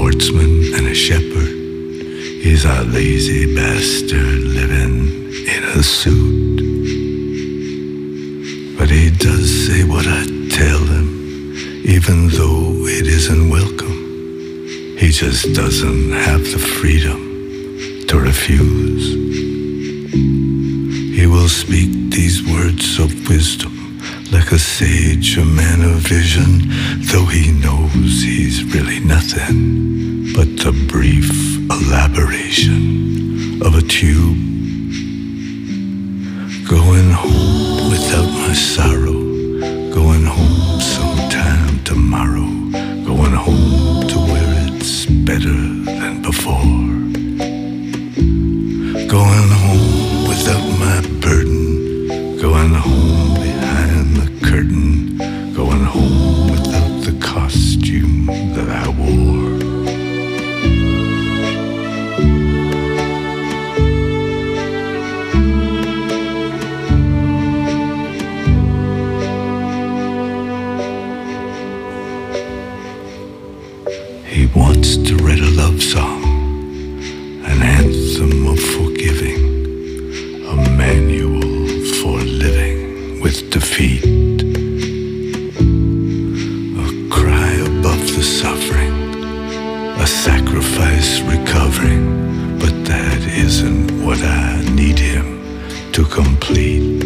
sportsman and a shepherd. He's a lazy bastard living in a suit. But he does say what I tell him, even though it isn't welcome. He just doesn't have the freedom to refuse. He will speak these words of wisdom like a sage, a man of vision, though he knows he's really nothing but the brief elaboration of a tube. Going home without my sorrow, going home sometime tomorrow, going home to where it's better than before. Going home without my burden, going home behind the curtain, going home without the costume that I wore. He wants to write a love song, an anthem of forgiving, a manual for living with defeat, a cry above the suffering, a sacrifice recovering, but that isn't what I need him to complete.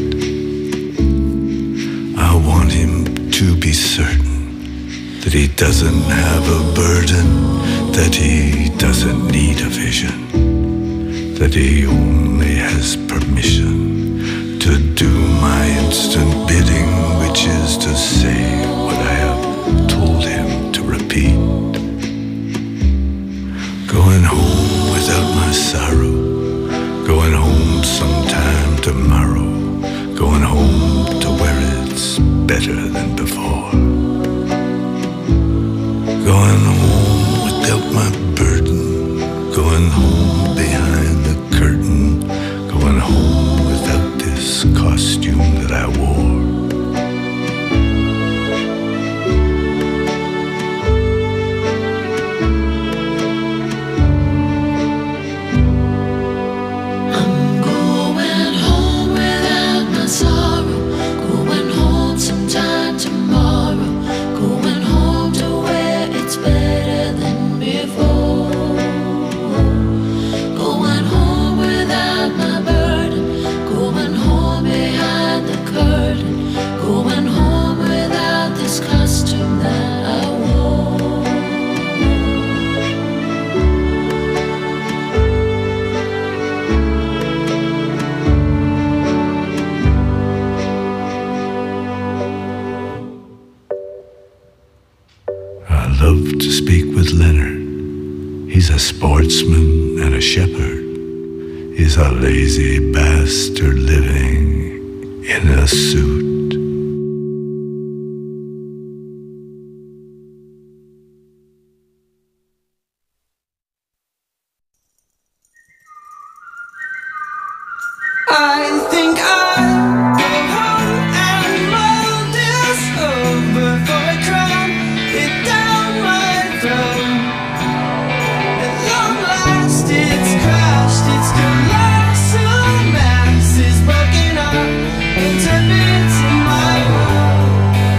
I want him to be certain that he doesn't have a burden, that he doesn't need a vision, that he only has permission to do my instant bidding, which is to say what I have told him to repeat. Going home without my sorrow, going home sometime tomorrow, going home to where it's better than before. Going home without my burden, going home behind the curtain, going home without this costume that I wore. I'm going home without my sorrow, going home sometime tomorrow, going home to where it's better than before. Going home without my burden, going home behind the curtain, going home without this costume that I wore. I love to speak with Leonard. He's a sportsman and a shepherd. He's a lazy bastard living in a suit. I think I'll go home and mull this over before I cram it down my throat. At long last it's crashed, its colossal mass is broken up into bits in my world.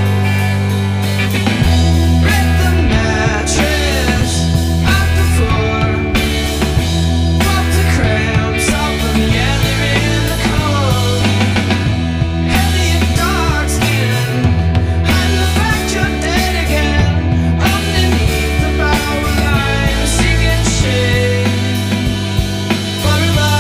Break the mattress off the floor, pop the cramps off of the other in the cold. Elliot dark skin, hide the fact you're dead again. Underneath the power line, seeking shade for a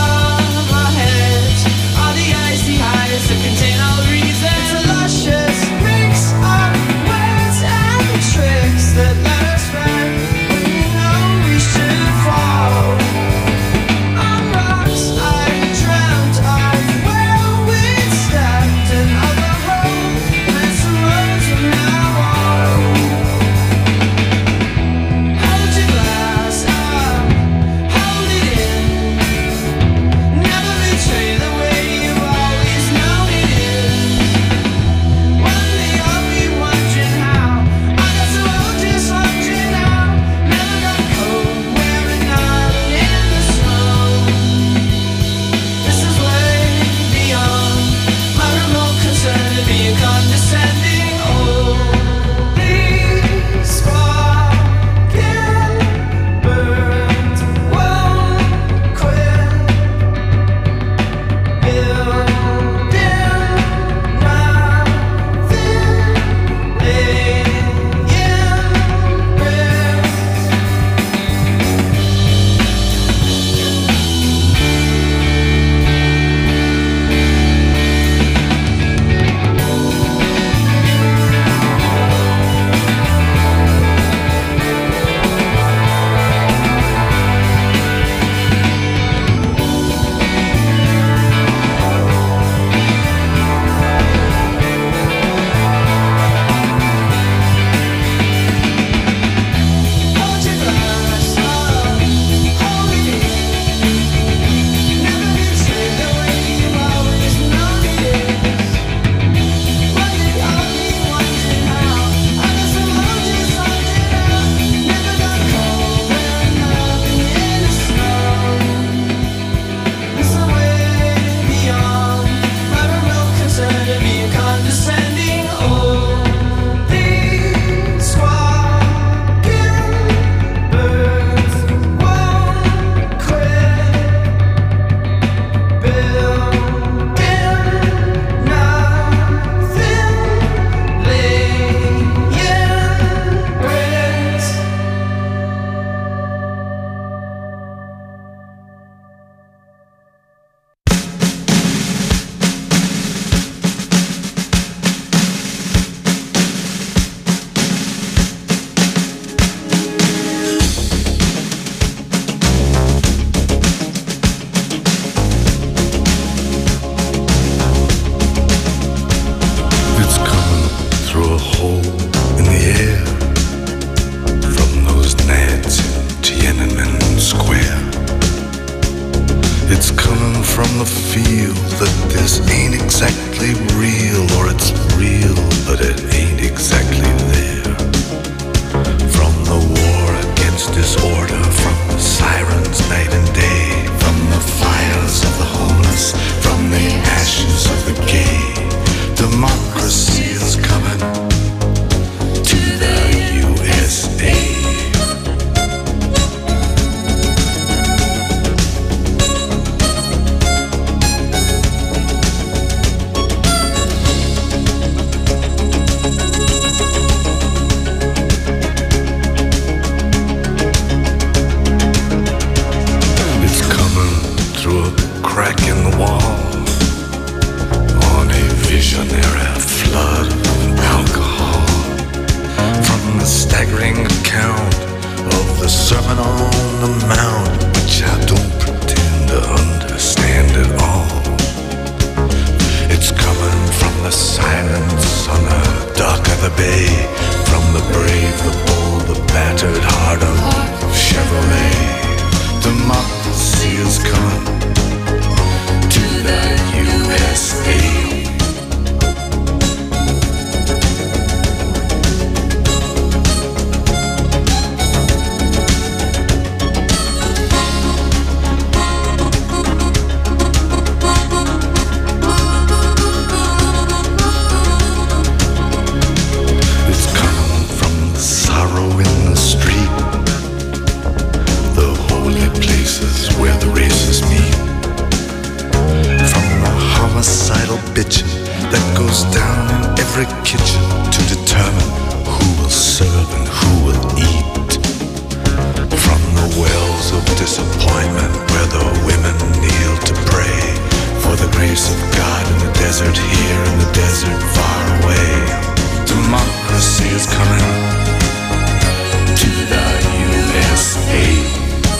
It's coming from the feel that this ain't exactly real, or it's real, but it ain't exactly there. From the war against disorder, from the sirens night and day, from the fires of the homeless, from the ashes of the gay, democracy is coming to the USA. Crack in the wall on a visionary flood of alcohol, from the staggering account of the Sermon on the Mount, which I don't pretend to understand at all. It's coming from the silence on the dock of the bay, from the brave, the bold, the battered heart of Chevrolet. Democracy is coming to the USA. It's coming from the sorrow in the street, the holy places where the races meet, from the homicidal bitching that goes down in every kitchen to determine who will serve and who will eat, from the wells of disappointment where the women kneel to pray for the grace of God in the desert here, in the desert far away. Democracy is coming to the USA.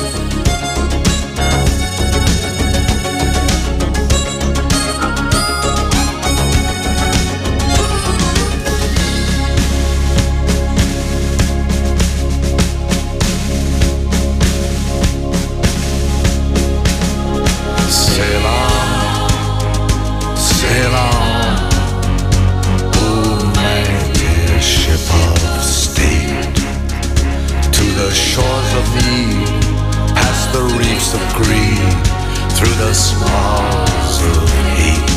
Shores of need, past the reefs of greed, through the swallows of hate.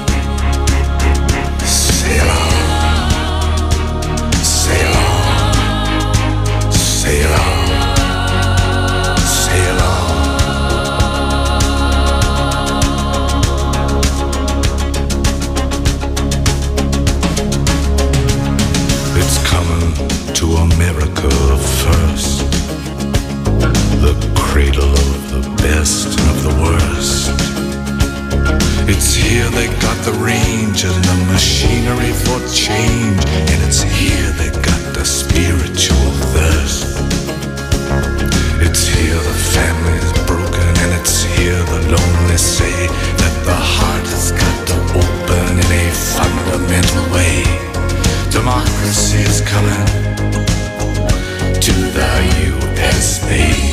Sail on, sail on, sail on, sail on. It's coming to America first, the cradle of the best and of the worst. It's here they got the range and the machinery for change, and it's here they got the spiritual thirst. It's here the family's broken, and it's here the lonely say that the heart has got to open in a fundamental way. Democracy is coming to the USA.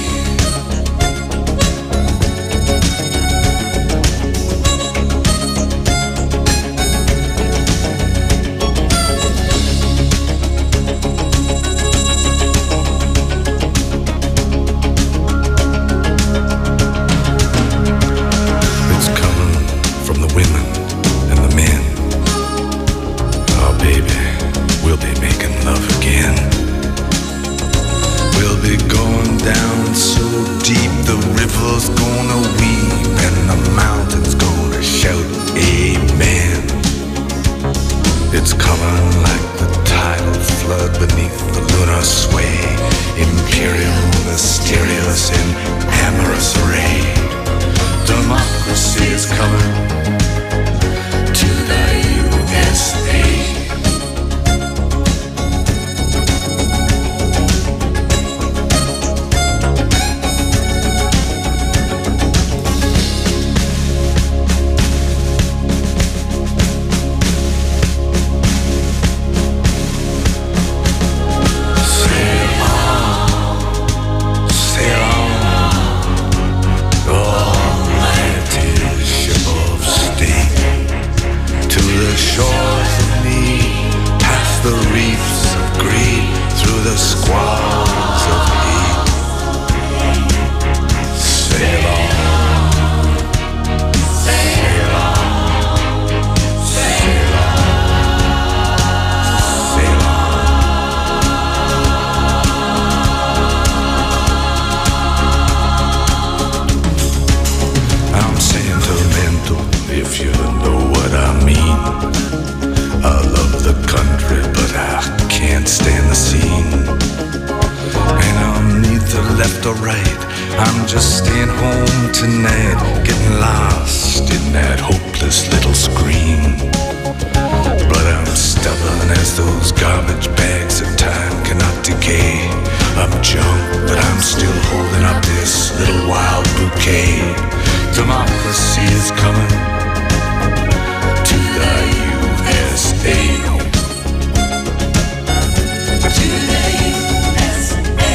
I'm just staying home tonight, getting lost in that hopeless little screen. But I'm stubborn as those garbage bags of time cannot decay. I'm junk, but I'm still holding up this little wild bouquet. Democracy is coming to the USA. To the USA.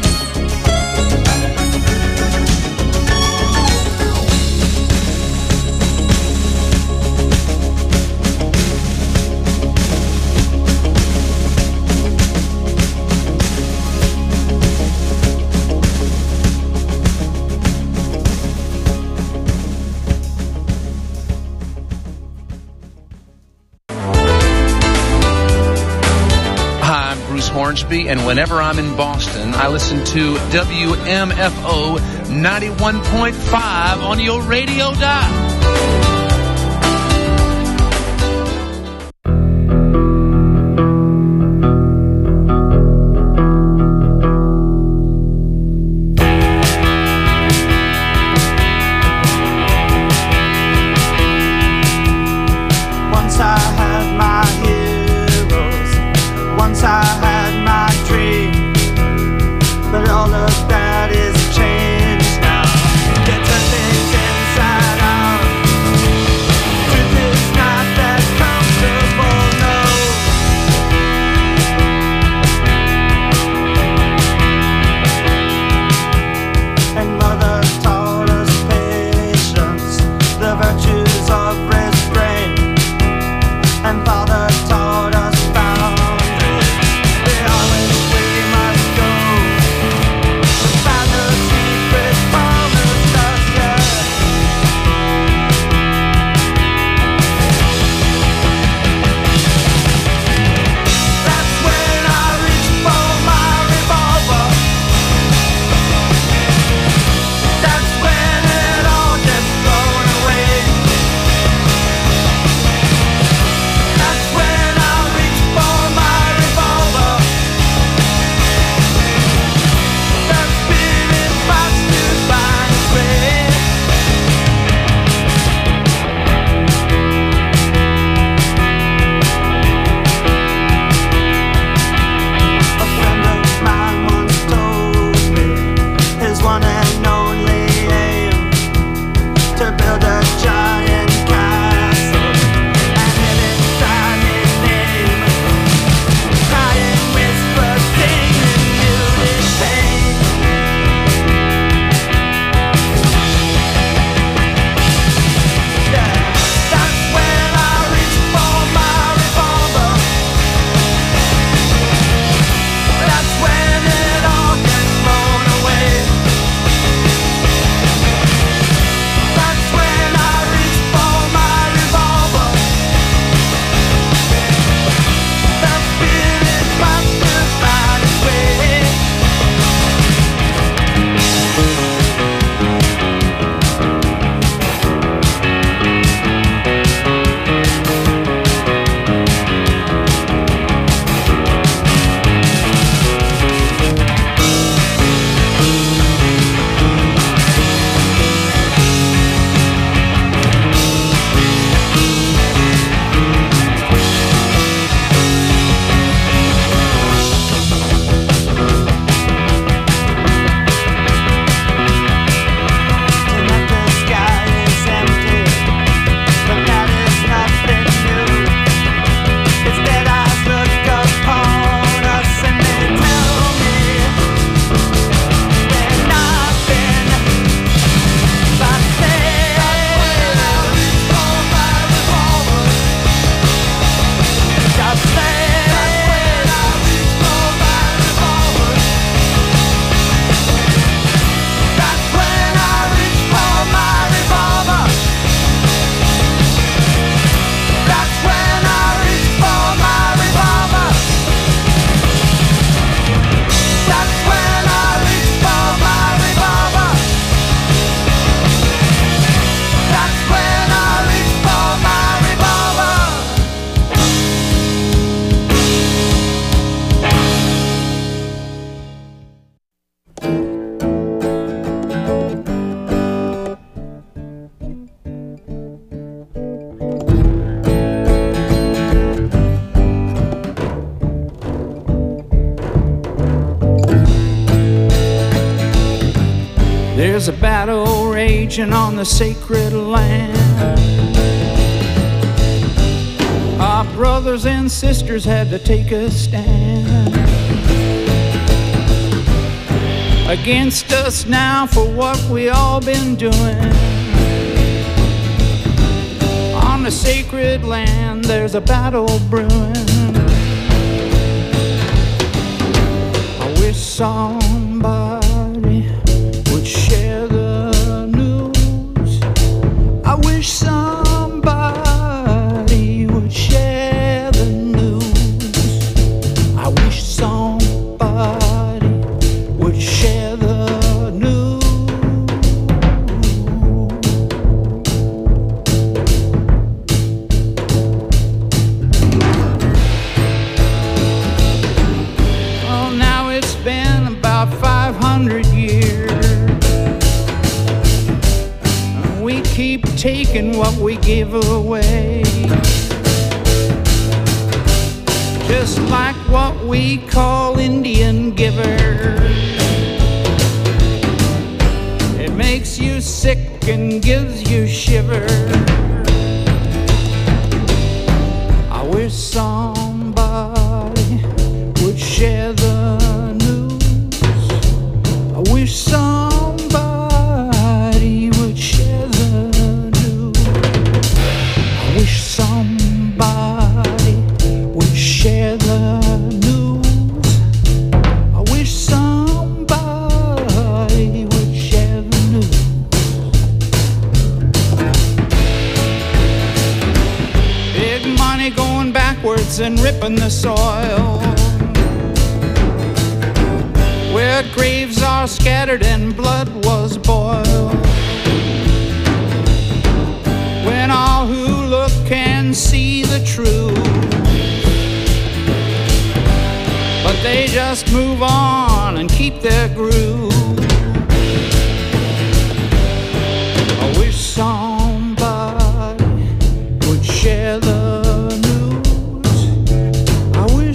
Hornsby, and whenever I'm in Boston, I listen to WMFO 91.5 on your radio dial. That is changed now. They turn things inside out. There's a battle raging on the sacred land. Our brothers and sisters had to take a stand against us now for what we all been doing. On the sacred land there's a battle brewing. I wish somebody would share the news. I wish somebody would share the news. I wish somebody would share the news. Oh, now it's been about 500 years. We keep taking what we give away, just like what we call Indian givers. It makes you sick and gives you shivers. I wish somebody would share the news. I wish somebody would share the news. I wish somebody would share the news. I wish somebody would share the news. Big money going backwards and ripping the soil, where graves are scattered and blood was boiled. When all who look can see the truth, but they just move on and keep their groove. I wish somebody would share the news. I wish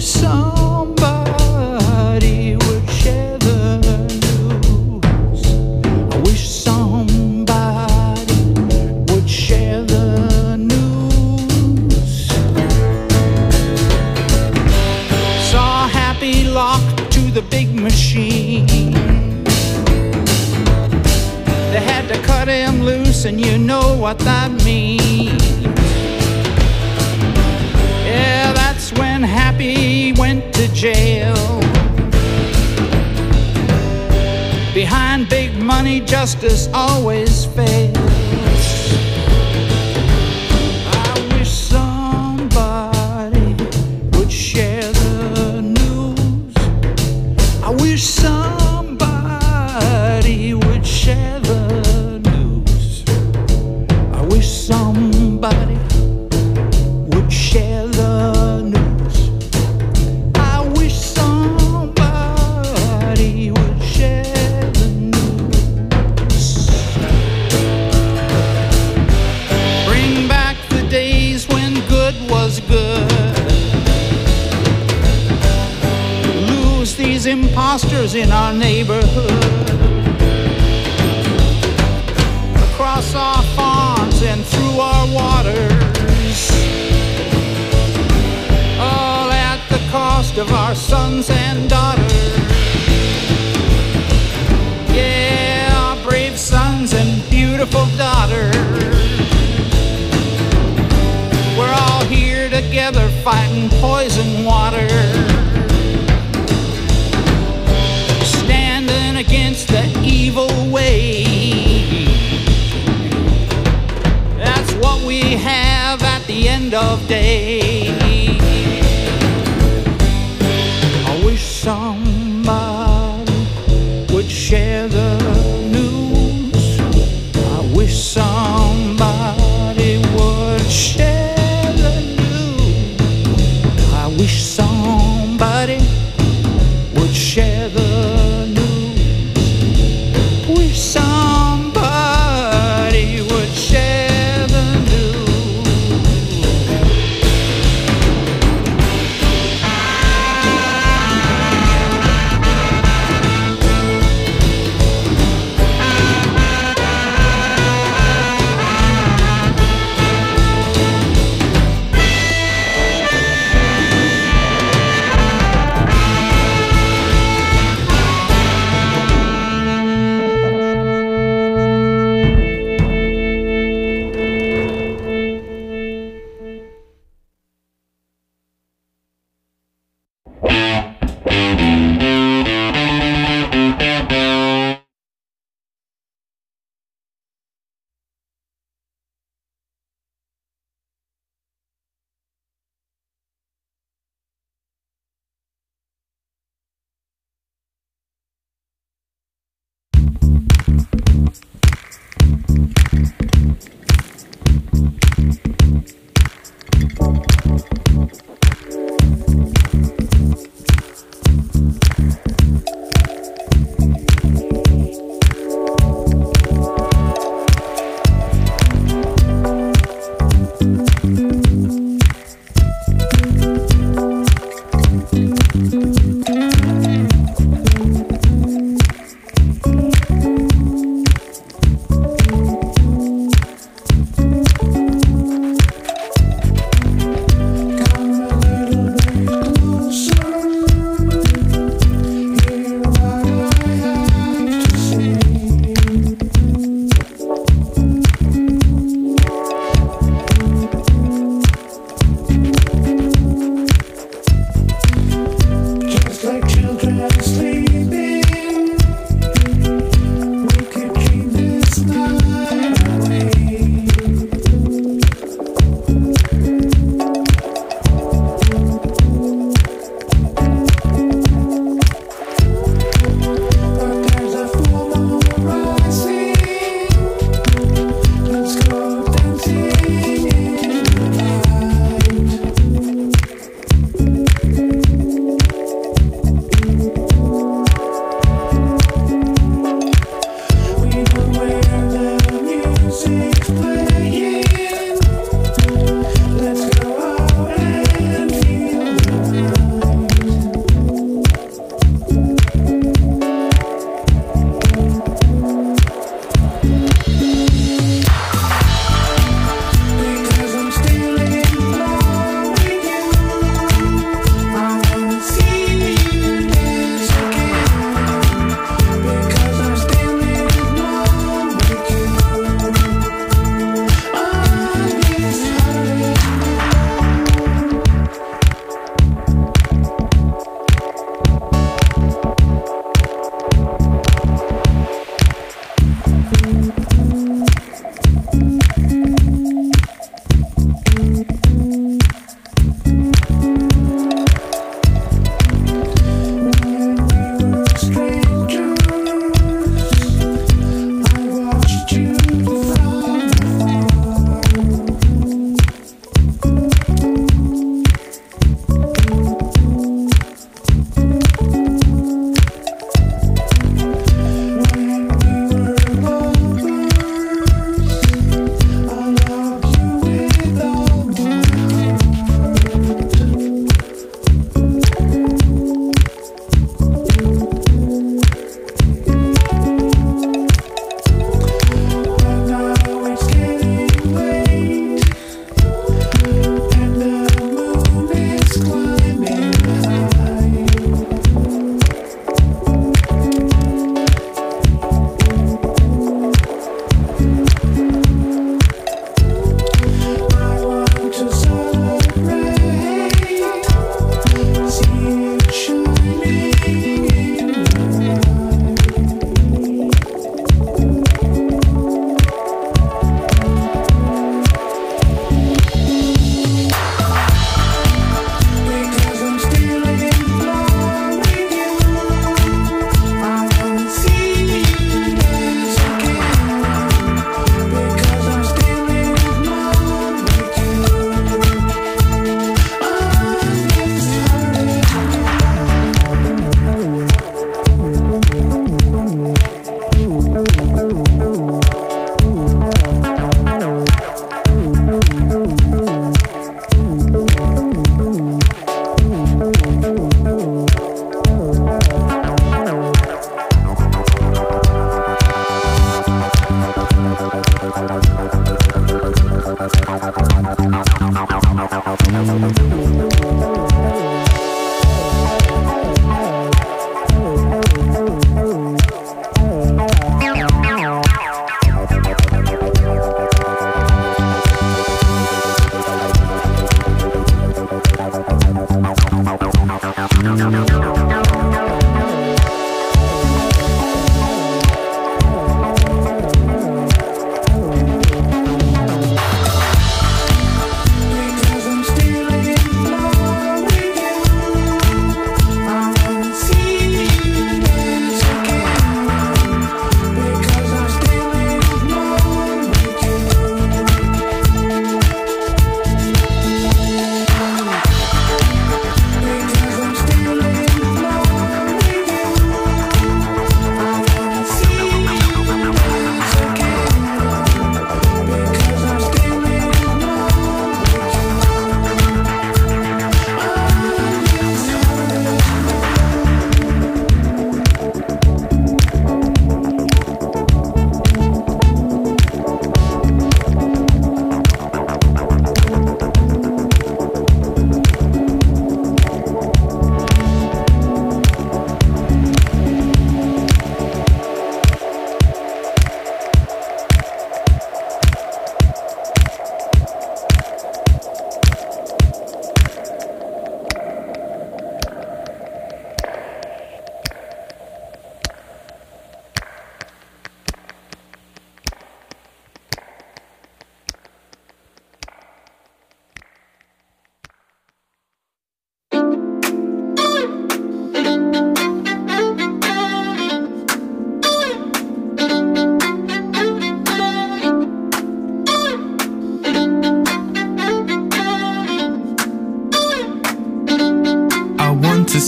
somebody would share the news. I wish somebody would share the news. Saw Happy locked to the big machine. They had to cut him loose, and you know what that means. Yeah, that's when Happy went to jail. Behind big money, justice always fails. I wish somebody would share the news. I wish somebody would share the news. I wish somebody would share the news. I wish somebody would share the news. Bring back the days when good was good. Lose these imposters in our neighborhood. Across our farms and through our waters, all at the cost of our sons and daughters. Yeah, our brave sons and beautiful daughters. We're all here together fighting poison water, standing against the evil way. That's what we have at the end of day. I wish somebody would share the news. I wish somebody would share the news. I wish somebody would share the news. Wish somebody would share the news.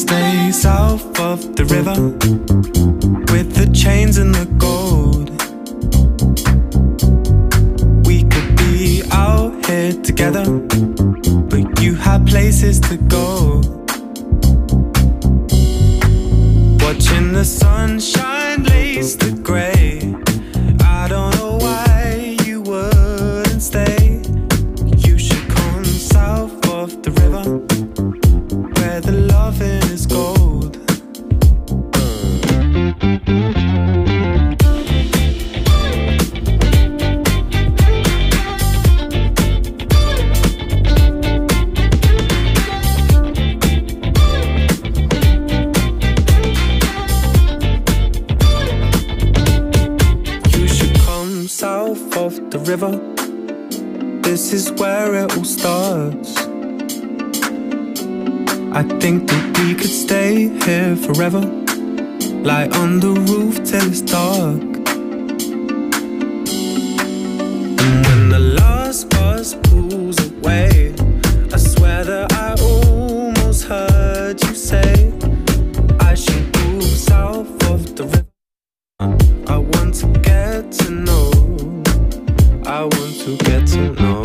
stay south of the river with the chains and the gold. We could be out here together, but you had places to go. Watching the sunshine lace the grey. I don't know why you wouldn't stay. You should come south of the river where the loving is gold. South of the river, this is where it all starts. I think that we could stay here forever, lie on the roof till it's dark. And when the last bus pulls away, I swear that I almost heard you say I should move south of the river. I want to get to know, I want to get to know.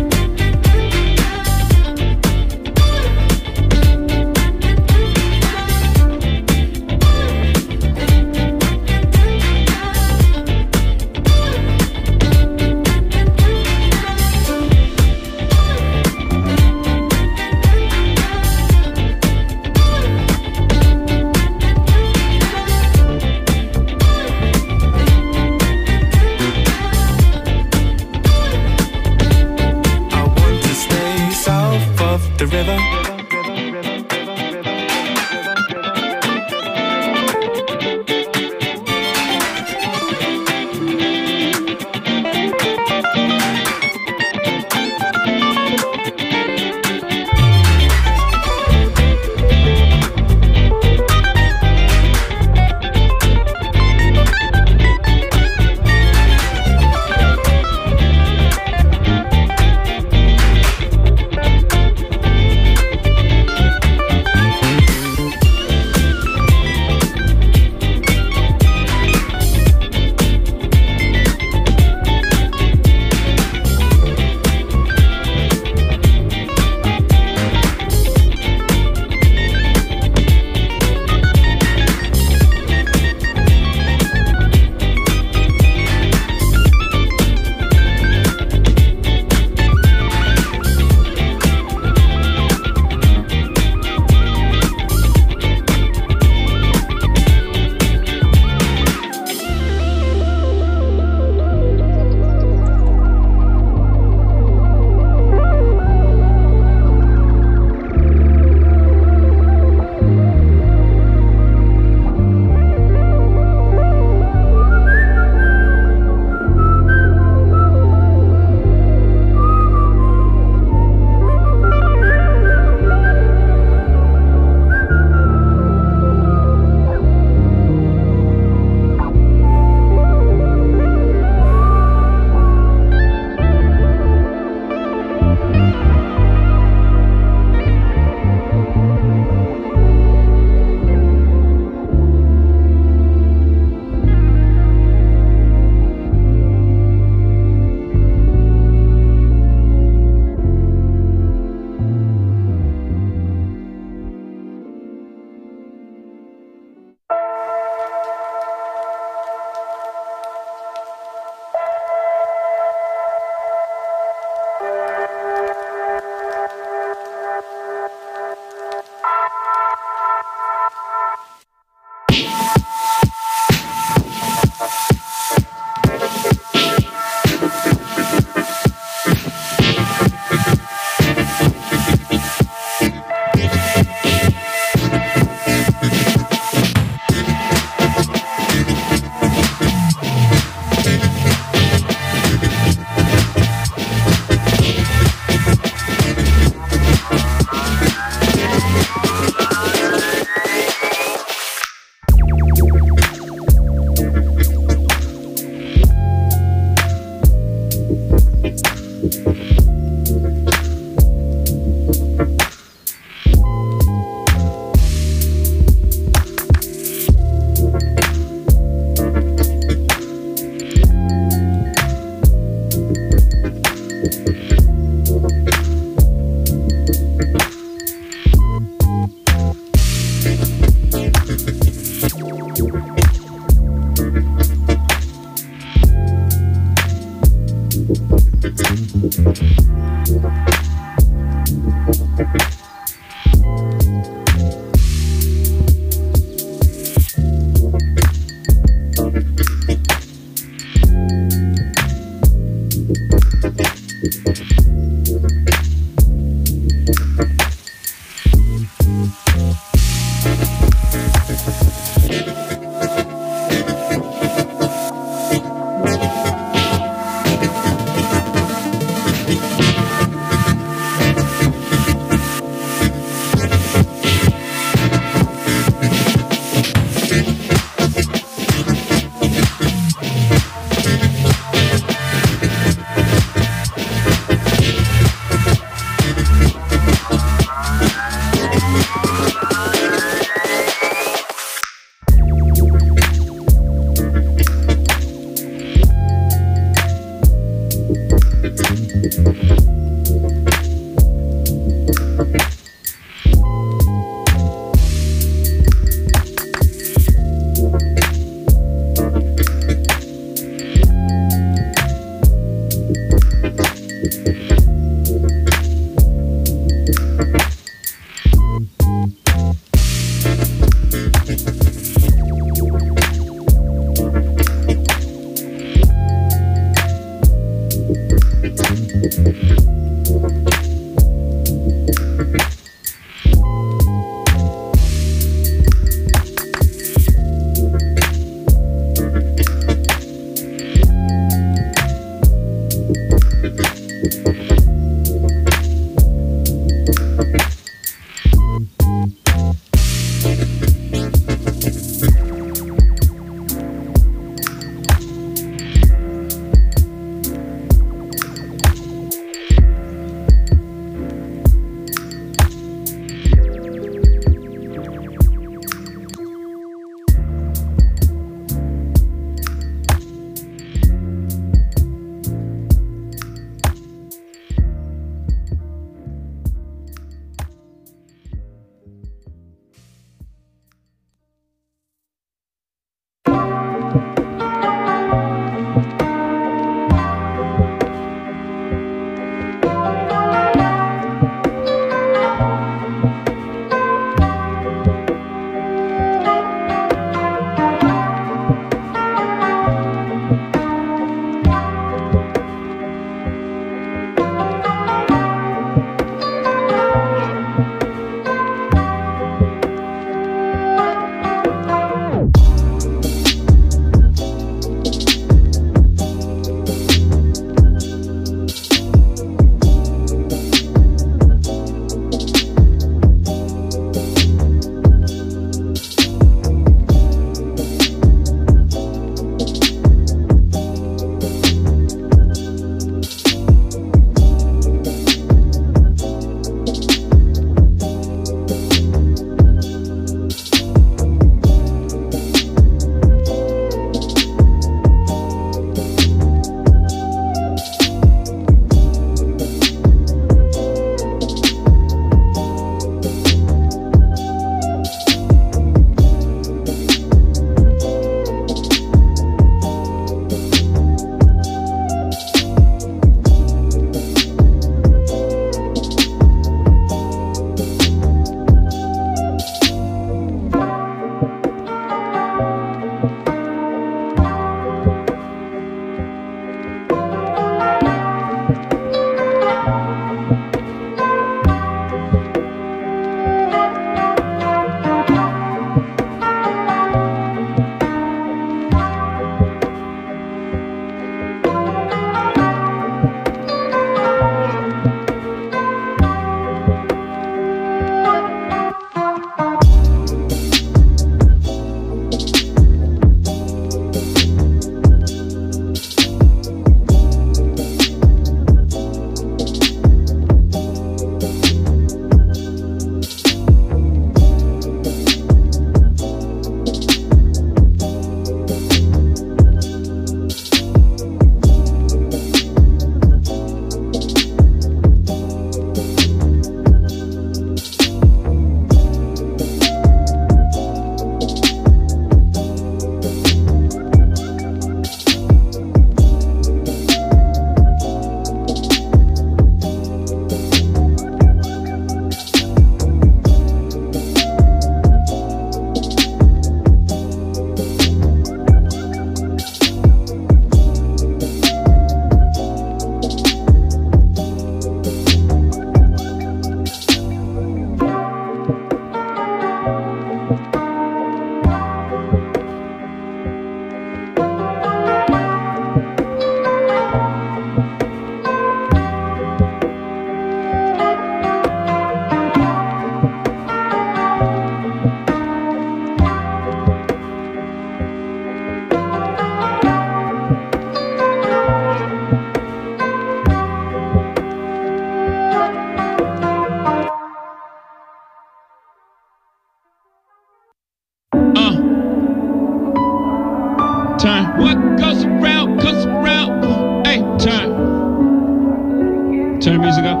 What goes around comes around. Hey, turn the music up.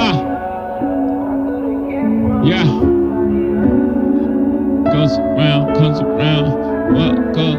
Yeah. Goes around, comes around. What goes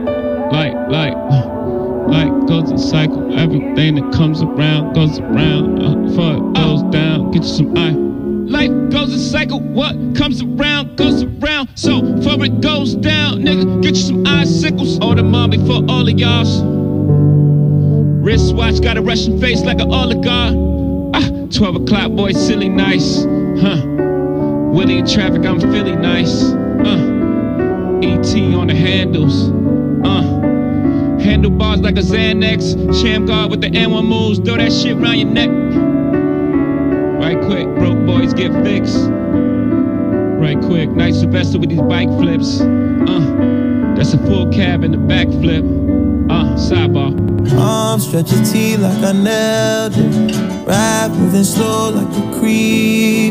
like goes in cycle. Everything that comes around goes around. Before it goes down, get you some eye. Life goes in cycle. What comes around goes around. So before it goes down, nigga, get you some icicles. Order mom before all of y'all's. Wristwatch got a Russian face like an oligarch. 12 o'clock, boy, silly nice. Willie in traffic, I'm Philly nice. E.T. on the handles. Handlebars like a Xanax. Sham guard with the N1 moves. Throw that shit around your neck. Right quick, broke boys get fixed. Right quick, night Sylvester with these bike flips. That's a full cab and a backflip. Sidebar. Arms stretch your T like I nailed it. Ride moving slow like a creep.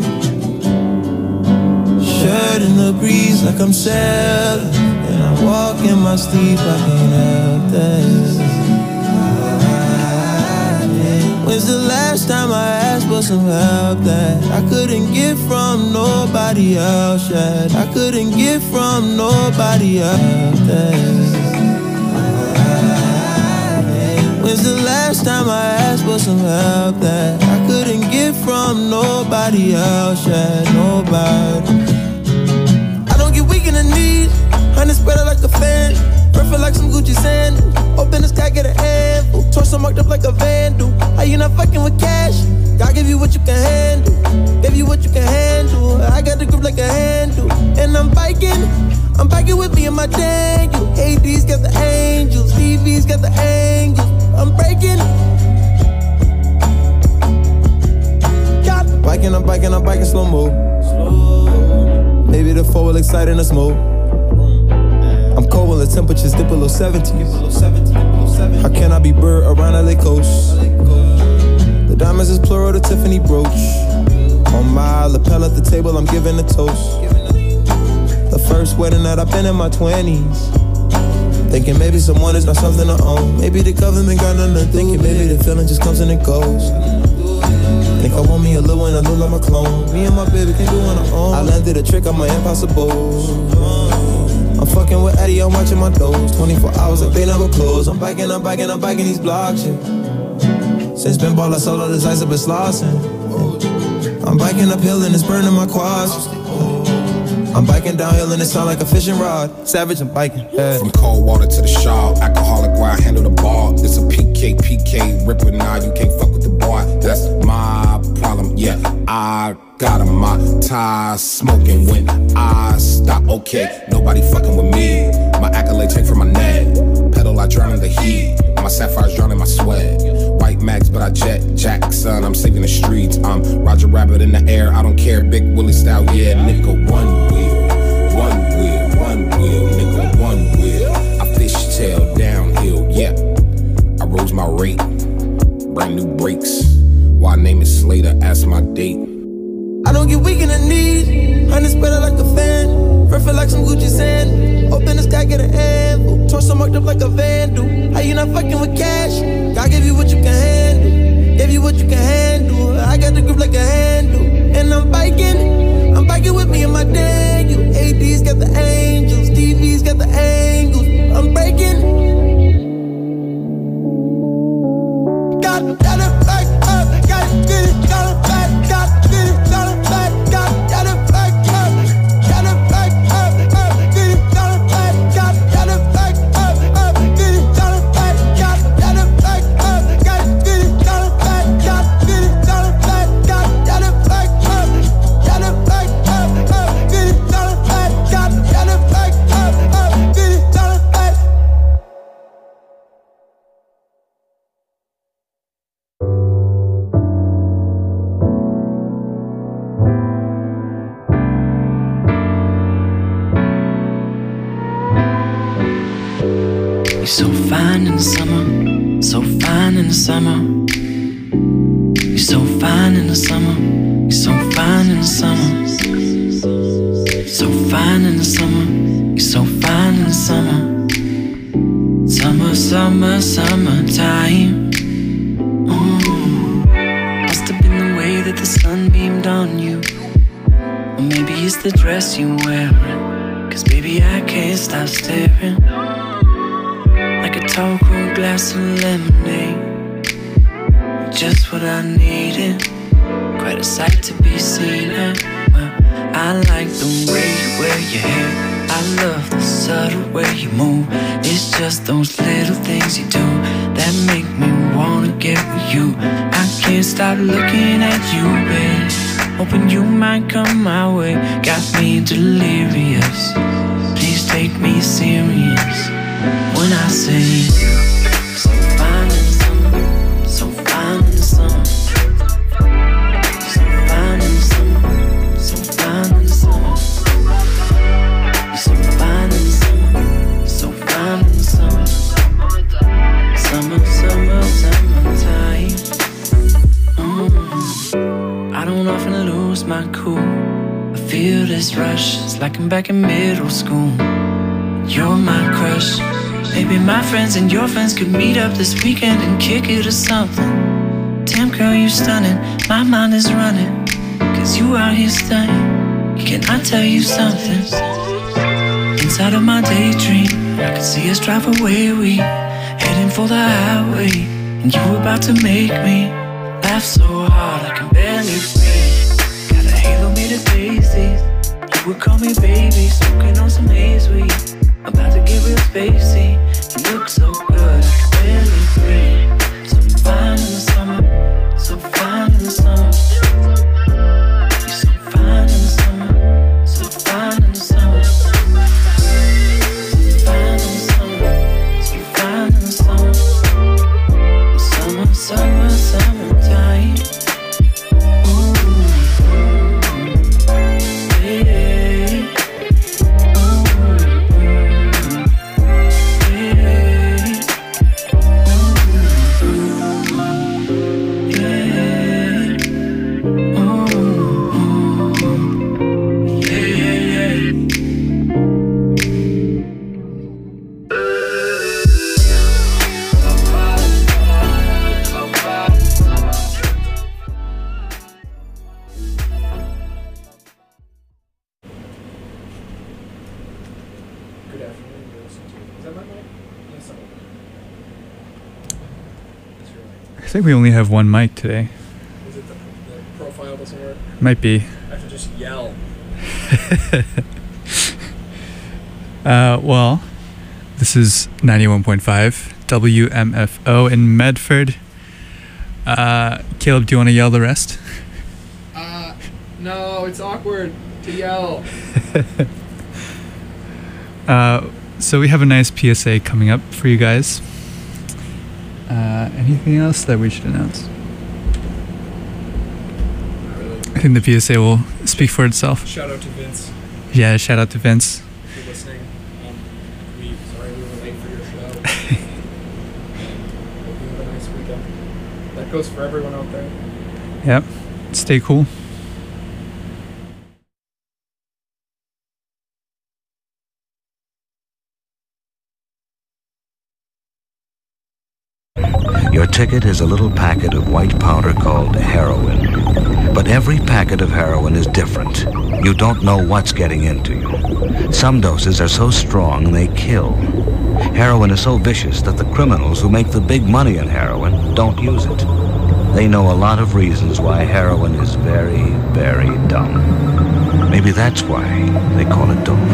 Shirt in the breeze like I'm sailing. And I walk in my sleep, I can't help that. When's the last time I asked for some help that I couldn't get from nobody else yet? I couldn't get from nobody else that. When's the last time I asked for some help that I couldn't get from nobody else yet? Nobody. I don't get weak in the knees. Honey spread out like a fan. Perfect like some Gucci sandals. Open the sky, get a handful. Torso marked up like a vandal. How you not fucking with cash? God give you what you can handle. Give you what you can handle. I got the grip like a handle. And I'm biking with me and my Daniel. AD's got the angels. TV's got the angels. I'm breaking. I'm biking slow-mo. Maybe the 4 will excite in the smoke. I'm cold when the temperatures dip below 70. How can I be bird around LA coast? The diamonds is plural, the Tiffany brooch. On my lapel at the table, I'm giving a toast. The first wedding that I've been in my 20s. Thinking maybe someone is not something to own. Maybe the government got nothing to do. Thinking maybe the feeling just comes and it goes. Think I want me a little one, I look like my clone. Me and my baby can do on our own. I landed a trick on my impossible. I'm fucking with Eddie, I'm watching my doors. 24 hours like they never close. I'm biking these blocks, yeah. Since been ball, I sold all this ice, I've been slossing. I'm biking uphill and it's burning my quads. I'm biking downhill and it sound like a fishing rod. Savage, I'm biking, yeah. From cold water to the shawl, alcoholic where I handle the ball. It's a PK, ripper, nah, you can't fuck with the boy. That's my problem, yeah. I got him, my tires smoking when I stop, okay. Nobody fucking with me. My accolades hang from my neck. Pedal, I drown in the heat. My sapphires drown in my sweat. White Max, but I jet Jackson. I'm saving the streets. I'm Roger Rabbit in the air. I don't care. Big Willie style, yeah. Nigga, one wheel, nigga, one wheel. I fishtail downhill, yeah. I rose my rate. Brand new brakes. Why name it Slater? Ask my date. I don't get weak in the knees. Honey spread out like a fan. Perfect like some Gucci sand. Open the sky, get a handful. Torso marked up like a vandal. How you not fucking with cash? God give you what you can handle. Give you what you can handle. I got the grip like a handle. And I'm biking with me and my Daniel. AD's got the angels. TV's got the angles. I'm breaking. Got it back up. Got it, get it, got it back. Got it, get it, got it back. Got it back up. Got it back up. Get it, got it back. Got it back up. Get it, got it back. Got it back up. Got it, get it, got it back. Got it, get it, got it back. Got it back up. Got it back up. Get it, got it back. Got it back up. Get it, got it back. You're so fine in the summer, so fine in the summer. You're so fine in the summer, you're so fine in the summer. So fine in the summer, you're so fine in the summer. Summer, summer, summertime. Must have been the way that the sun beamed on you. Or maybe it's the dress you're wearing. Cause baby I can't stop staring. Like a tall cool glass of lemonade. Just what I needed. Quite a sight to be seen at. Well, I like the way you wear your hair. I love the subtle way you move. It's just those little things you do that make me wanna get with you. I can't stop looking at you, babe. Hoping you might come my way. Got me delirious. Please take me serious when I say so fine in the summer, so fine in the summer, so fine in the summer, so fine in the summer. You're so fine in the summer, so fine in the summer. Summer, summer, summertime. I don't often lose my cool. I feel this rush, it's like I'm back in middle school. You're my crush. Maybe my friends and your friends could meet up this weekend and kick it or something. Damn girl, you stunning, my mind is running. Cause you out here stunning. Can I tell you something? Inside of my daydream, I could see us drive away. We heading for the highway, and you were about to make me laugh so hard I can barely breathe. Got a halo made of daisies. You would call me baby, smoking on some haze weed. About to get real spacey. You look so good, I can barely breathe. So fine in the summer, so fine in the summer. You're so fine in the summer, so fine in the summer. So fine in the summer, so fine in the summer. Summer, summer, summertime. Good afternoon, you're listening to. Is that my mic? Yes, I'm okay. That's your mic. I think we only have one mic today. Is it the profile doesn't work? Might be. I have to just yell. Well, this is 91.5 WMFO in Medford. Caleb, do you want to yell the rest? No, it's awkward to yell. So we have a nice PSA coming up for you guys. Anything else that we should announce? I think the PSA will speak for itself. Shout out to Vince. Yeah, shout out to Vince. If you're listening, sorry we were late for your show. Hope you have a nice weekend. That goes for everyone out there. Yep. Stay cool. Your ticket is a little packet of white powder called heroin. But every packet of heroin is different. You don't know what's getting into you. Some doses are so strong they kill. Heroin is so vicious that the criminals who make the big money in heroin don't use it. They know a lot of reasons why heroin is very, very dumb. Maybe that's why they call it dope.